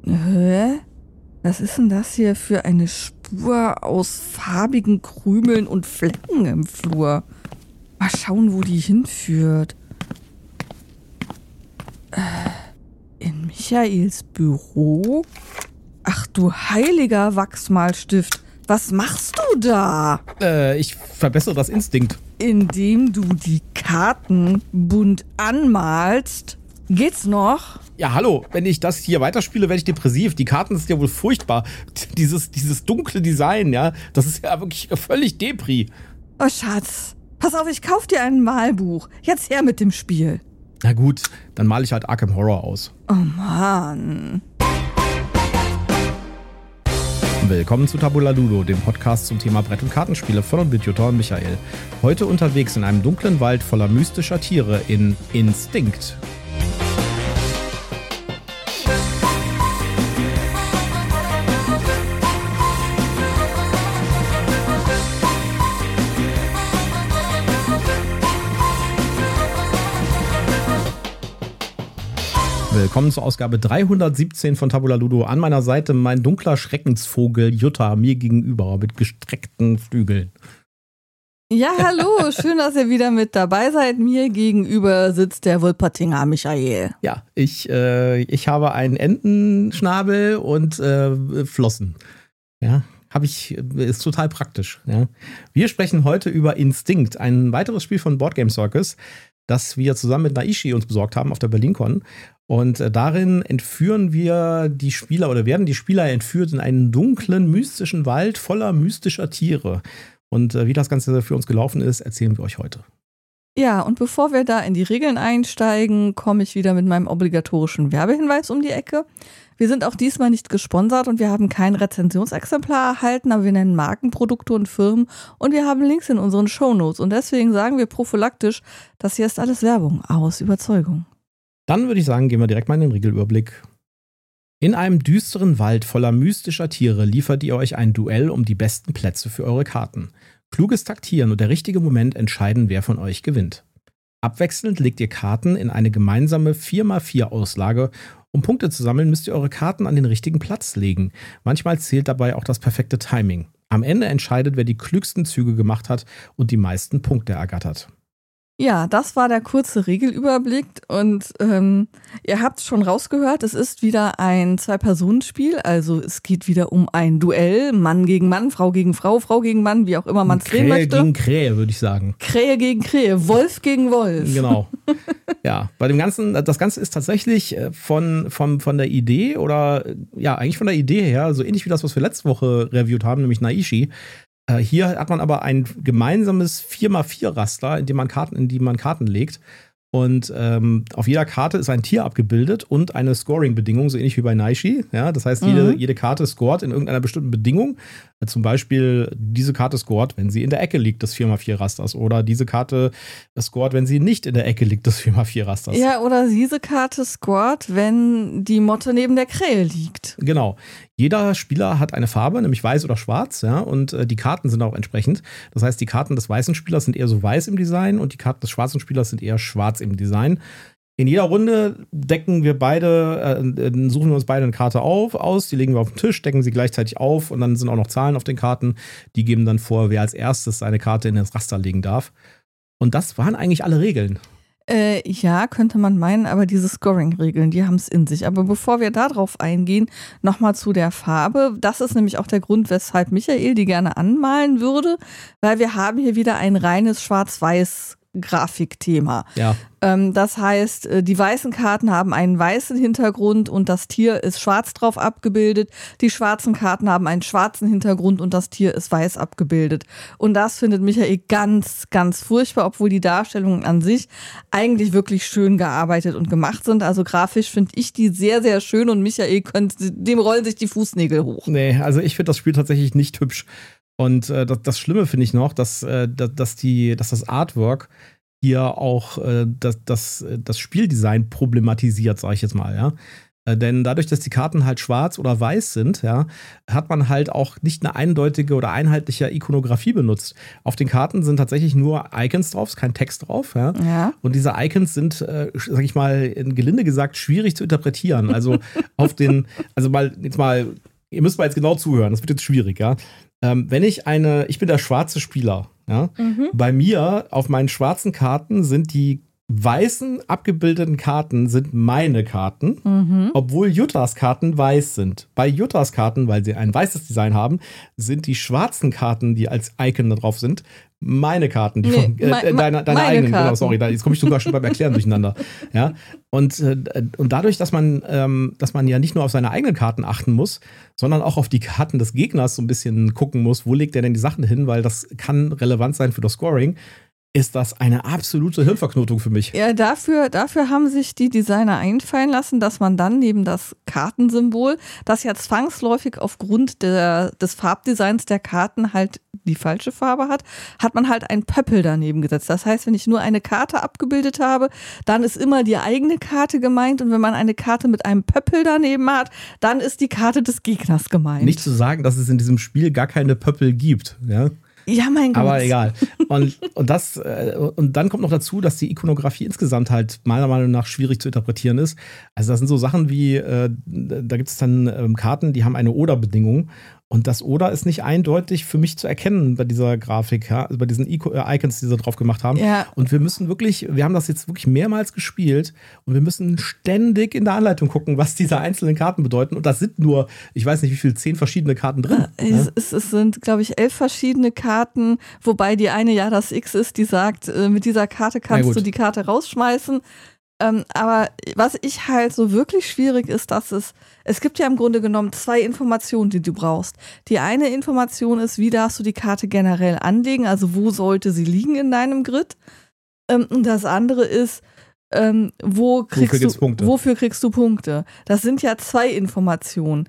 Hä? Was ist denn das hier für eine Spur aus farbigen Krümeln und Flecken im Flur? Mal schauen, wo die hinführt. In Michaels Büro? Ach du heiliger Wachsmalstift, was machst du da? Ich verbessere das Instinkt. Indem du die Karten bunt anmalst? Geht's noch? Ja, hallo, wenn ich das hier weiterspiele, werde ich depressiv. Die Karten sind ja wohl furchtbar. Dieses dunkle Design, ja, das ist ja wirklich völlig Depri. Oh Schatz, pass auf, ich kauf dir ein Malbuch. Jetzt her mit dem Spiel. Na gut, dann male ich halt Arkham Horror aus. Oh Mann. Willkommen zu Tabula Ludo, dem Podcast zum Thema Brett- und Kartenspiele von und mit Jutta und Michael. Heute unterwegs in einem dunklen Wald voller mystischer Tiere in Instinct. Willkommen zur Ausgabe 317 von Tabula Ludo. An meiner Seite mein dunkler Schreckensvogel Jutta, mir gegenüber mit gestreckten Flügeln. Ja, hallo, schön, dass ihr wieder mit dabei seid. Mir gegenüber sitzt der Wolpertinger Michael. Ja, ich habe einen Entenschnabel und Flossen. Ja, ist total praktisch. Ja. Wir sprechen heute über Instinct, ein weiteres Spiel von Board Game Circus, das wir zusammen mit Naishi uns besorgt haben auf der BerlinCon. Und darin entführen wir die Spieler oder werden die Spieler entführt in einen dunklen, mystischen Wald voller mystischer Tiere. Und wie das Ganze für uns gelaufen ist, erzählen wir euch heute. Ja, und bevor wir da in die Regeln einsteigen, komme ich wieder mit meinem obligatorischen Werbehinweis um die Ecke. Wir sind auch diesmal nicht gesponsert und wir haben kein Rezensionsexemplar erhalten, aber wir nennen Markenprodukte und Firmen und wir haben Links in unseren Shownotes. Und deswegen sagen wir prophylaktisch, das hier ist alles Werbung aus Überzeugung. Dann würde ich sagen, gehen wir direkt mal in den Regelüberblick. In einem düsteren Wald voller mystischer Tiere liefert ihr euch ein Duell um die besten Plätze für eure Karten. Kluges Taktieren und der richtige Moment entscheiden, wer von euch gewinnt. Abwechselnd legt ihr Karten in eine gemeinsame 4x4-Auslage. Um Punkte zu sammeln, müsst ihr eure Karten an den richtigen Platz legen. Manchmal zählt dabei auch das perfekte Timing. Am Ende entscheidet, wer die klügsten Züge gemacht hat und die meisten Punkte ergattert. Ja, das war der kurze Regelüberblick und ihr habt es schon rausgehört, es ist wieder ein Zwei-Personen-Spiel, also es geht wieder um ein Duell, Mann gegen Mann, Frau gegen Frau, Frau gegen Mann, wie auch immer man es drehen möchte. Krähe gegen Krähe, würde ich sagen. Krähe gegen Krähe, Wolf gegen Wolf. Genau. Ja, bei dem Ganzen, das Ganze ist tatsächlich von der Idee oder ja, eigentlich von der Idee her, so ähnlich wie das, was wir letzte Woche reviewt haben, nämlich Naishi. Hier hat man aber ein gemeinsames 4x4-Raster, in die man Karten legt. Und auf jeder Karte ist ein Tier abgebildet und eine Scoring-Bedingung, so ähnlich wie bei Naishi. Ja, das heißt, jede Karte scoret in irgendeiner bestimmten Bedingung. Zum Beispiel, diese Karte scoret, wenn sie in der Ecke liegt, des 4x4-Rasters. Oder diese Karte scoret, wenn sie nicht in der Ecke liegt, des 4x4-Rasters. Ja, oder diese Karte scoret, wenn die Motte neben der Krähe liegt. Genau. Jeder Spieler hat eine Farbe, nämlich weiß oder schwarz, ja, und die Karten sind auch entsprechend. Das heißt, die Karten des weißen Spielers sind eher so weiß im Design und die Karten des schwarzen Spielers sind eher schwarz im Design. In jeder Runde suchen wir uns beide eine Karte aus, die legen wir auf den Tisch, decken sie gleichzeitig auf und dann sind auch noch Zahlen auf den Karten. Die geben dann vor, wer als erstes seine Karte in das Raster legen darf. Und das waren eigentlich alle Regeln. Ja, könnte man meinen, aber diese Scoring-Regeln, die haben es in sich. Aber bevor wir da drauf eingehen, nochmal zu der Farbe. Das ist nämlich auch der Grund, weshalb Michael die gerne anmalen würde, weil wir haben hier wieder ein reines Schwarz-Weiß-Grafikthema. Ja. Das heißt, die weißen Karten haben einen weißen Hintergrund und das Tier ist schwarz drauf abgebildet. Die schwarzen Karten haben einen schwarzen Hintergrund und das Tier ist weiß abgebildet. Und das findet Michael ganz, ganz furchtbar, obwohl die Darstellungen an sich eigentlich wirklich schön gearbeitet und gemacht sind. Also grafisch finde ich die sehr, sehr schön und Michael dem rollen sich die Fußnägel hoch. Nee, also ich finde das Spiel tatsächlich nicht hübsch. Und das Schlimme finde ich noch, dass das Artwork hier auch das Spieldesign problematisiert, sage ich jetzt mal, ja. Denn dadurch, dass die Karten halt schwarz oder weiß sind, ja, hat man halt auch nicht eine eindeutige oder einheitliche Ikonografie benutzt. Auf den Karten sind tatsächlich nur Icons drauf, ist kein Text drauf. Ja? Ja. Und diese Icons sind, sag ich mal, in gelinde gesagt, schwierig zu interpretieren. Also ihr müsst mal jetzt genau zuhören, das wird jetzt schwierig, ja. Wenn ich bin der schwarze Spieler, ja. Bei mir auf meinen schwarzen Karten sind die weißen abgebildeten Karten sind meine Karten, obwohl Juttas Karten weiß sind. Bei Juttas Karten, weil sie ein weißes Design haben, sind die schwarzen Karten, die als Icon da drauf sind, meine Karten, deine eigenen. Genau, sorry, jetzt komme ich sogar schon beim Erklären durcheinander. Ja? Und dadurch, dass man ja nicht nur auf seine eigenen Karten achten muss, sondern auch auf die Karten des Gegners so ein bisschen gucken muss, wo legt er denn die Sachen hin, weil das kann relevant sein für das Scoring, ist das eine absolute Hirnverknotung für mich. Ja, dafür haben sich die Designer einfallen lassen, dass man dann neben das Kartensymbol, das ja zwangsläufig aufgrund des Farbdesigns der Karten halt die falsche Farbe hat man halt ein Pöppel daneben gesetzt. Das heißt, wenn ich nur eine Karte abgebildet habe, dann ist immer die eigene Karte gemeint, und wenn man eine Karte mit einem Pöppel daneben hat, dann ist die Karte des Gegners gemeint. Nicht zu sagen, dass es in diesem Spiel gar keine Pöppel gibt, ja? Ja, mein Gott. Aber egal. Und dann kommt noch dazu, dass die Ikonografie insgesamt halt meiner Meinung nach schwierig zu interpretieren ist. Also das sind so Sachen wie, da gibt es dann Karten, die haben eine Oder-Bedingung. Und das Oder ist nicht eindeutig für mich zu erkennen bei dieser Grafik, ja, also bei diesen Icons, die sie drauf gemacht haben. Ja. Und wir haben das jetzt wirklich mehrmals gespielt und wir müssen ständig in der Anleitung gucken, was diese einzelnen Karten bedeuten. Und das sind nur, ich weiß nicht, wie viel, 10 verschiedene Karten drin. Es sind, glaube ich, 11 verschiedene Karten, wobei die eine ja das X ist, die sagt, mit dieser Karte kannst du die Karte rausschmeißen. Aber was ich halt so wirklich schwierig ist, dass es gibt ja im Grunde genommen 2 Informationen, die du brauchst. Die eine Information ist, wie darfst du die Karte generell anlegen, also wo sollte sie liegen in deinem Grid. Und das andere ist, wofür kriegst du Punkte? Das sind ja 2 Informationen.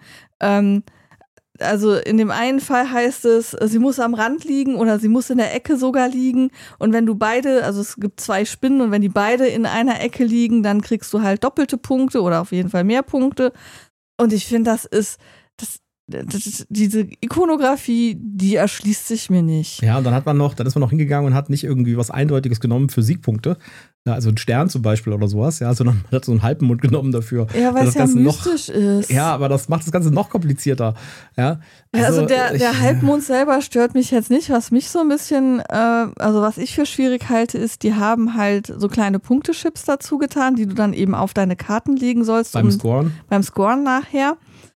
Also in dem einen Fall heißt es, sie muss am Rand liegen oder sie muss in der Ecke sogar liegen. Und wenn du beide, also es gibt 2 Spinnen, und wenn die beide in einer Ecke liegen, dann kriegst du halt doppelte Punkte oder auf jeden Fall mehr Punkte. Und ich finde, diese Ikonografie, die erschließt sich mir nicht. Ja, und dann ist man noch hingegangen und hat nicht irgendwie was Eindeutiges genommen für Siegpunkte. Ja, also einen Stern zum Beispiel oder sowas, ja, sondern man hat so einen Halbmond genommen dafür. Ja, weil es ja mystisch ist. Ja, aber das macht das Ganze noch komplizierter. Ja, also der Halbmond selber stört mich jetzt nicht. Was mich so ein bisschen, was ich für schwierig halte, ist, die haben halt so kleine Punktechips dazu getan, die du dann eben auf deine Karten legen sollst. Beim Scoren nachher.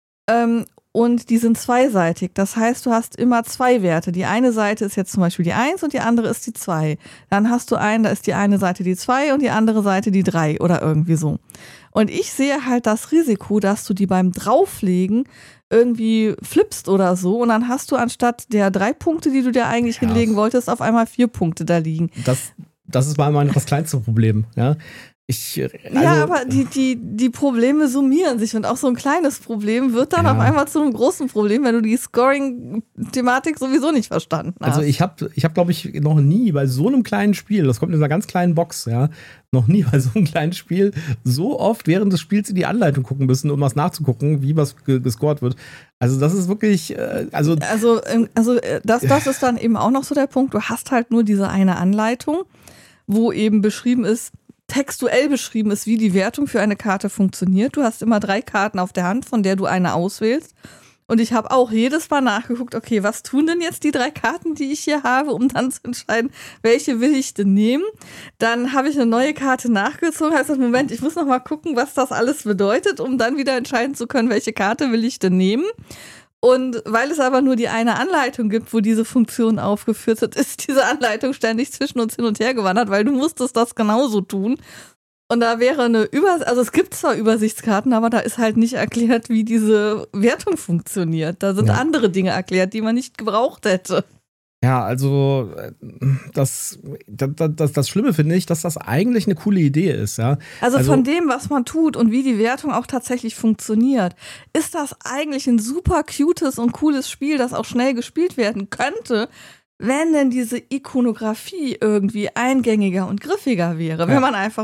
Und die sind zweiseitig. Das heißt, du hast immer 2 Werte. Die eine Seite ist jetzt zum Beispiel die 1 und die andere ist die 2. Dann hast du da ist die eine Seite die 2 und die andere Seite die 3 oder irgendwie so. Und ich sehe halt das Risiko, dass du die beim Drauflegen irgendwie flippst oder so, und dann hast du anstatt der 3 Punkte, die du dir eigentlich hinlegen wolltest, auf einmal 4 Punkte da liegen. Das ist mal das kleinste Problem, ja. Aber die Probleme summieren sich, und auch so ein kleines Problem wird dann auf einmal zu einem großen Problem, wenn du die Scoring-Thematik sowieso nicht verstanden hast. Also ich hab, glaube ich, noch nie bei so einem kleinen Spiel, das kommt in einer ganz kleinen Box, ja, noch nie bei so einem kleinen Spiel so oft während des Spiels in die Anleitung gucken müssen, um was nachzugucken, wie was gescored wird. Also das ist wirklich, das ist dann eben auch noch so der Punkt, du hast halt nur diese eine Anleitung, wo eben textuell beschrieben ist, wie die Wertung für eine Karte funktioniert. Du hast immer 3 Karten auf der Hand, von der du eine auswählst. Und ich habe auch jedes Mal nachgeguckt, okay, was tun denn jetzt die 3 Karten, die ich hier habe, um dann zu entscheiden, welche will ich denn nehmen. Dann habe ich eine neue Karte nachgezogen, heißt das, Moment, ich muss noch mal gucken, was das alles bedeutet, um dann wieder entscheiden zu können, welche Karte will ich denn nehmen. Und weil es aber nur die eine Anleitung gibt, wo diese Funktion aufgeführt wird, ist diese Anleitung ständig zwischen uns hin und her gewandert, weil du musstest das genauso tun. Und da wäre also es gibt zwar Übersichtskarten, aber da ist halt nicht erklärt, wie diese Wertung funktioniert. Da sind andere Dinge erklärt, die man nicht gebraucht hätte. Ja, also das Schlimme finde ich, dass das eigentlich eine coole Idee ist. Ja? Also von dem, was man tut und wie die Wertung auch tatsächlich funktioniert, ist das eigentlich ein super cutes und cooles Spiel, das auch schnell gespielt werden könnte, wenn denn diese Ikonografie irgendwie eingängiger und griffiger wäre. Ja. Wenn man einfach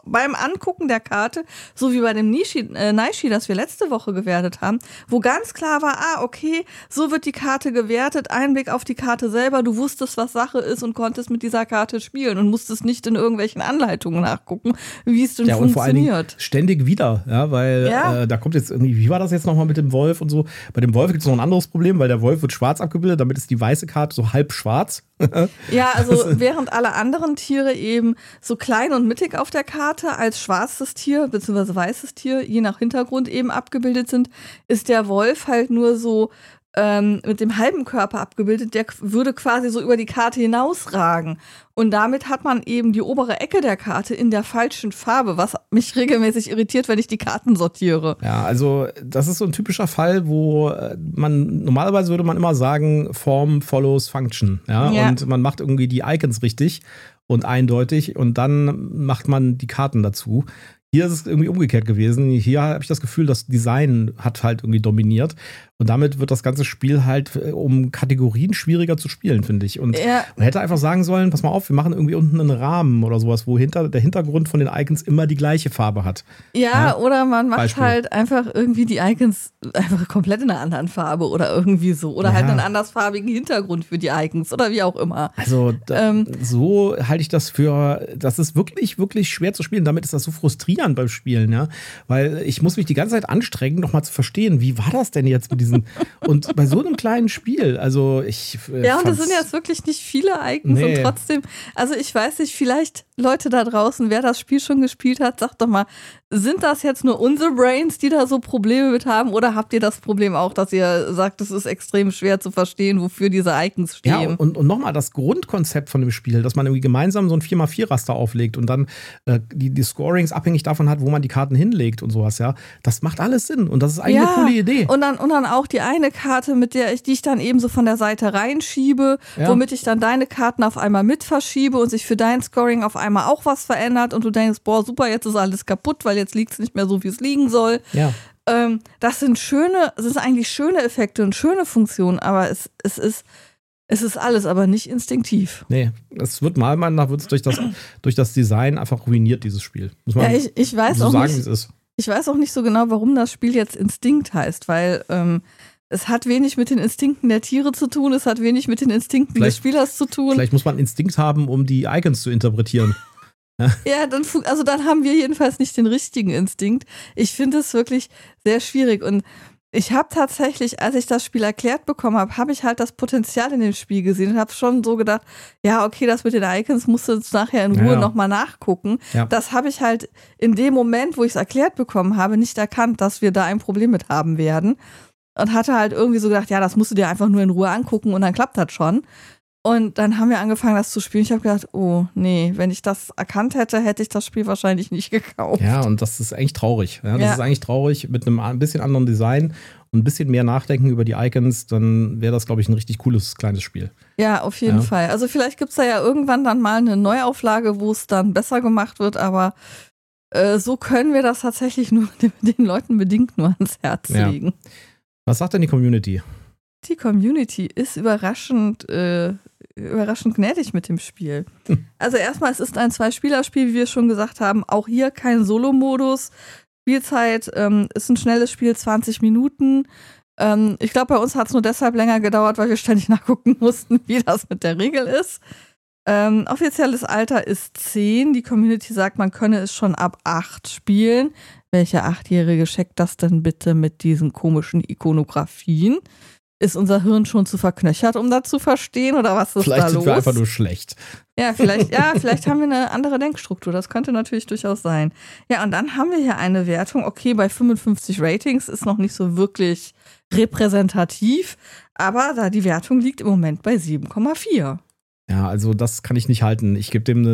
beim Angucken der Karte, so wie bei dem Naishi, das wir letzte Woche gewertet haben, wo ganz klar war, okay, so wird die Karte gewertet, Einblick auf die Karte selber, du wusstest, was Sache ist und konntest mit dieser Karte spielen und musstest nicht in irgendwelchen Anleitungen nachgucken, wie es denn funktioniert. Und vor allen Dingen ständig wieder, ja, weil da kommt jetzt irgendwie, wie war das jetzt nochmal mit dem Wolf und so? Bei dem Wolf gibt es noch ein anderes Problem, weil der Wolf wird schwarz abgebildet, damit ist die weiße Karte so halb schwarz. Ja, also während alle anderen Tiere eben so klein und mittig auf der Karte als schwarzes Tier bzw. weißes Tier, je nach Hintergrund eben abgebildet sind, ist der Wolf halt nur so mit dem halben Körper abgebildet, der würde quasi so über die Karte hinausragen. Und damit hat man eben die obere Ecke der Karte in der falschen Farbe, was mich regelmäßig irritiert, wenn ich die Karten sortiere. Ja, also das ist so ein typischer Fall, wo normalerweise würde man immer sagen, Form follows Function. Ja? Und man macht irgendwie die Icons richtig und eindeutig und dann macht man die Karten dazu. Hier ist es irgendwie umgekehrt gewesen. Hier habe ich das Gefühl, das Design hat halt irgendwie dominiert. Und damit wird das ganze Spiel halt um Kategorien schwieriger zu spielen, finde ich. Und man hätte einfach sagen sollen, pass mal auf, wir machen irgendwie unten einen Rahmen oder sowas, wo der Hintergrund von den Icons immer die gleiche Farbe hat. Ja, oder man macht halt einfach irgendwie die Icons einfach komplett in einer anderen Farbe oder irgendwie so. Oder halt einen andersfarbigen Hintergrund für die Icons oder wie auch immer. Also so halte ich das für, das ist wirklich, wirklich schwer zu spielen. Damit ist das so frustrierend beim Spielen, ja. Weil ich muss mich die ganze Zeit anstrengen, nochmal zu verstehen, wie war das denn jetzt mit diesen und bei so einem kleinen Spiel, also ich ja, und das sind jetzt wirklich nicht viele Icons und trotzdem, also ich weiß nicht, vielleicht Leute da draußen, wer das Spiel schon gespielt hat, sagt doch mal, sind das jetzt nur unsere Brains, die da so Probleme mit haben oder habt ihr das Problem auch, dass ihr sagt, es ist extrem schwer zu verstehen, wofür diese Icons stehen? Ja, und nochmal das Grundkonzept von dem Spiel, dass man irgendwie gemeinsam so ein 4x4-Raster auflegt und dann die Scorings abhängig davon hat, wo man die Karten hinlegt und sowas, ja, das macht alles Sinn und das ist eigentlich eine coole Idee. Und dann auch die eine Karte, die ich dann eben so von der Seite reinschiebe, womit ich dann deine Karten auf einmal mit verschiebe und sich für dein Scoring auf einmal auch was verändert und du denkst, boah, super, jetzt ist alles kaputt, weil jetzt liegt es nicht mehr so, wie es liegen soll. Ja. Das sind eigentlich schöne Effekte und schöne Funktionen, aber es ist alles, aber nicht instinktiv. Nee, es wird durch das Design einfach ruiniert, dieses Spiel. Muss man ich weiß so auch sagen, nicht, wie es ist. Ich weiß auch nicht so genau, warum das Spiel jetzt Instinkt heißt, weil es hat wenig mit den Instinkten der Tiere zu tun, es hat wenig mit den Instinkten des Spielers zu tun. Vielleicht muss man Instinkt haben, um die Icons zu interpretieren. Ja, dann haben wir jedenfalls nicht den richtigen Instinkt. Ich finde es wirklich sehr schwierig und ich habe tatsächlich, als ich das Spiel erklärt bekommen habe, habe ich halt das Potenzial in dem Spiel gesehen und habe schon so gedacht, ja, okay, das mit den Icons musst du jetzt nachher in Ruhe nochmal nachgucken. Ja. Das habe ich halt in dem Moment, wo ich es erklärt bekommen habe, nicht erkannt, dass wir da ein Problem mit haben werden. Und hatte halt irgendwie so gedacht, ja, das musst du dir einfach nur in Ruhe angucken und dann klappt das schon. Und dann haben wir angefangen, das zu spielen. Ich habe gedacht, oh nee, wenn ich das erkannt hätte, hätte ich das Spiel wahrscheinlich nicht gekauft. Ja, und das ist eigentlich traurig. Ja, das ist eigentlich traurig mit einem ein bisschen anderen Design und ein bisschen mehr Nachdenken über die Icons, dann wäre das, glaube ich, ein richtig cooles kleines Spiel. Ja, auf jeden Fall. Also vielleicht gibt es da ja irgendwann dann mal eine Neuauflage, wo es dann besser gemacht wird, aber so können wir das tatsächlich nur den Leuten bedingt nur ans Herz legen. Was sagt denn die Community? Die Community ist überraschend gnädig mit dem Spiel. Also erstmal, es ist ein Zwei-Spieler-Spiel, wie wir schon gesagt haben. Auch hier kein Solo-Modus. Spielzeit ist ein schnelles Spiel, 20 Minuten. Ich glaube, bei uns hat es nur deshalb länger gedauert, weil wir ständig nachgucken mussten, wie das mit der Regel ist. Offizielles Alter ist 10. Die Community sagt, man könne es schon ab 8 spielen. Welcher 8-Jährige checkt das denn bitte mit diesen komischen Ikonografien? Ist unser Hirn schon zu verknöchert, um das zu verstehen? Oder was ist vielleicht da los? Vielleicht sind wir einfach nur schlecht. Ja, vielleicht haben wir eine andere Denkstruktur. Das könnte natürlich durchaus sein. Ja, und dann haben wir hier eine Wertung. Okay, bei 55 Ratings ist noch nicht so wirklich repräsentativ. Aber die Wertung liegt im Moment bei 7,4. Ja, also das kann ich nicht halten. Ich gebe dem eine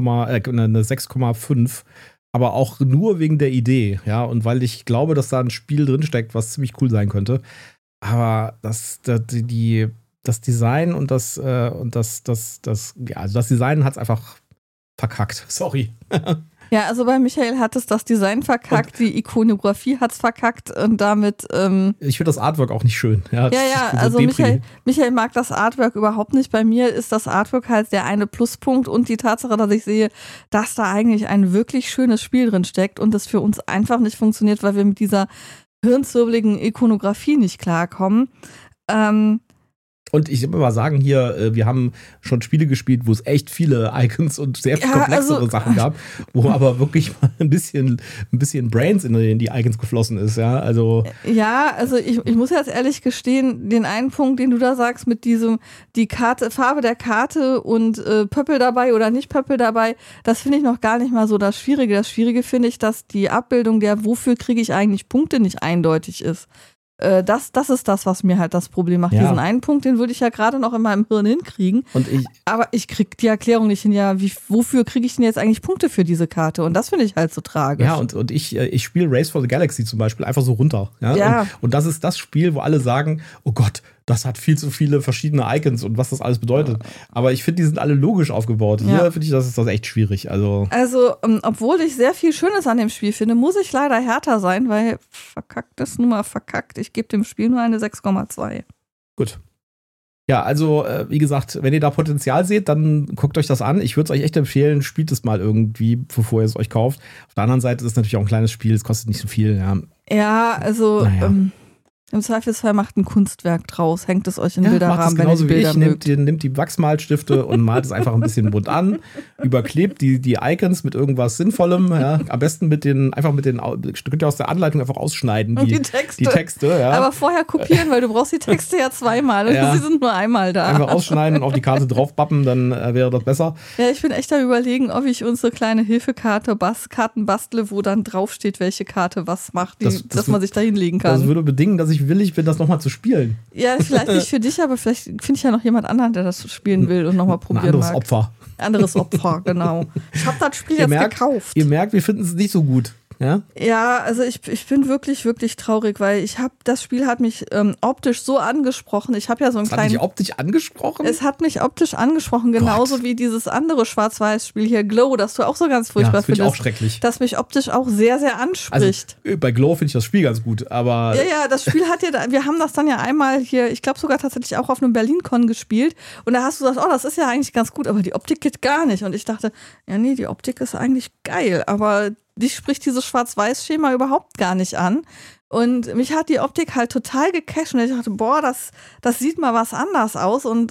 6,5. Aber auch nur wegen der Idee, ja, und weil ich glaube, dass da ein Spiel drinsteckt, was ziemlich cool sein könnte. Aber das Design und das Design hat es einfach verkackt. Sorry. Ja, also bei Michael hat es das Design verkackt, die Ikonografie hat es verkackt und damit. Ich finde das Artwork auch nicht schön. Ja, also Michael mag das Artwork überhaupt nicht. Bei mir ist das Artwork halt der eine Pluspunkt und die Tatsache, dass ich sehe, dass da eigentlich ein wirklich schönes Spiel drin steckt und das für uns einfach nicht funktioniert, weil wir mit dieser hirnzwirbeligen Ikonografie nicht klarkommen. Und ich will mal sagen, hier, wir haben schon Spiele gespielt, wo es echt viele Icons und sehr viel komplexere Sachen gab, wo aber wirklich mal ein bisschen Brains in die Icons geflossen ist, ja, also. Ja, also ich muss jetzt ehrlich gestehen, den einen Punkt, den du da sagst, mit diesem, die Karte, Farbe der Karte und Pöppel dabei oder nicht Pöppel dabei, das finde ich noch gar nicht mal so das Schwierige. Das Schwierige finde ich, dass die Abbildung der, wofür kriege ich eigentlich Punkte, nicht eindeutig ist. Das ist das, was mir halt das Problem macht. Ja. Diesen einen Punkt, den würde ich ja gerade noch in meinem Hirn hinkriegen. Aber ich kriege die Erklärung nicht hin, ja, wofür kriege ich denn jetzt eigentlich Punkte für diese Karte? Und das finde ich halt so tragisch. Ja, und ich spiele Race for the Galaxy zum Beispiel einfach so runter. Ja? Und das ist das Spiel, wo alle sagen, oh Gott, das hat viel zu viele verschiedene Icons und was das alles bedeutet. Aber ich finde, die sind alle logisch aufgebaut. Hier finde ich, das ist echt schwierig. Also, obwohl ich sehr viel Schönes an dem Spiel finde, muss ich leider härter sein, weil verkackt ist nun mal verkackt. Ich gebe dem Spiel nur eine 6,2. Gut. Ja, also, wie gesagt, wenn ihr da Potenzial seht, dann guckt euch das an. Ich würde es euch echt empfehlen, spielt es mal irgendwie, bevor ihr es euch kauft. Auf der anderen Seite ist es natürlich auch ein kleines Spiel, es kostet nicht so viel. Ja, also im Zweifelsfall macht ein Kunstwerk draus, hängt es euch in Bilderrahmen, wenn ihr die Bilder mögt. Nimmt die Wachsmalstifte und malt es einfach ein bisschen bunt an, überklebt die Icons mit irgendwas Sinnvollem, ja. Am besten könnt ihr aus der Anleitung einfach ausschneiden, die Texte. Ja. Aber vorher kopieren, weil du brauchst die Texte ja zweimal und sie sind nur einmal da. Einfach ausschneiden und auf die Karte draufbappen, dann wäre das besser. Ja, ich bin echt am Überlegen, ob ich uns so kleine Hilfekarte, Karten bastle, wo dann draufsteht, welche Karte was macht, dass man sich da hinlegen kann. Das würde bedingen, dass ich willig bin, das nochmal zu spielen. Ja, vielleicht nicht für dich, aber vielleicht finde ich ja noch jemand anderen, der das spielen will und nochmal probieren mag. Anderes Opfer, genau. Ich habe das Spiel gekauft. Ihr merkt, wir finden es nicht so gut. Ja, also ich bin wirklich, wirklich traurig, weil das Spiel hat mich optisch so angesprochen. Ich habe ja so einen kleinen. Hat dich optisch angesprochen? Es hat mich optisch angesprochen, genauso wie dieses andere Schwarz-Weiß-Spiel hier, Glow, das du auch so ganz furchtbar findest. Das finde ich auch schrecklich. Das mich optisch auch sehr, sehr anspricht. Also, bei Glow finde ich das Spiel ganz gut, aber. Ja, das Spiel wir haben das dann ja einmal hier, ich glaube sogar tatsächlich auch auf einem Berlin-Con gespielt und da hast du gesagt, oh, das ist ja eigentlich ganz gut, aber die Optik geht gar nicht. Und ich dachte, ja, nee, die Optik ist eigentlich geil, aber dich spricht dieses Schwarz-Weiß-Schema überhaupt gar nicht an. Und mich hat die Optik halt total gecasht. Und ich dachte, boah, das sieht mal was anders aus. Und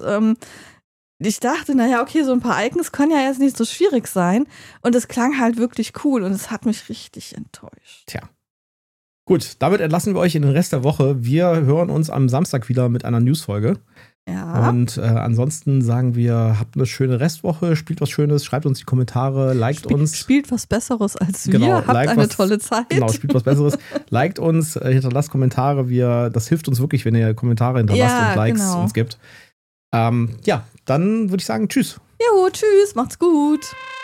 ich dachte, naja, okay, so ein paar Icons können ja jetzt nicht so schwierig sein. Und es klang halt wirklich cool. Und es hat mich richtig enttäuscht. Tja. Gut, damit entlassen wir euch in den Rest der Woche. Wir hören uns am Samstag wieder mit einer Newsfolge. Ja. Und ansonsten sagen wir, habt eine schöne Restwoche, spielt was Schönes, schreibt uns die Kommentare, liked uns. Spielt was Besseres als wir, habt eine tolle Zeit. Genau, spielt was Besseres, liked uns, hinterlasst Kommentare, das hilft uns wirklich, wenn ihr Kommentare hinterlasst und Likes uns gibt. Dann würde ich sagen, tschüss. Jo, tschüss, macht's gut.